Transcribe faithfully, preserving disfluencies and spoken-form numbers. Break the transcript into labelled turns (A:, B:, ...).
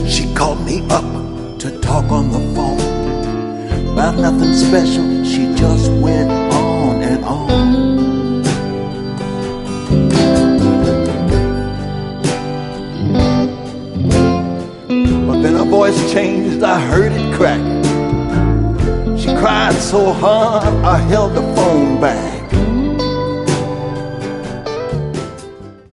A: She called me up to talk on the phone about nothing special. She just went on and on. But then her voice changed, I heard it crack. She cried so hard I held the phone back.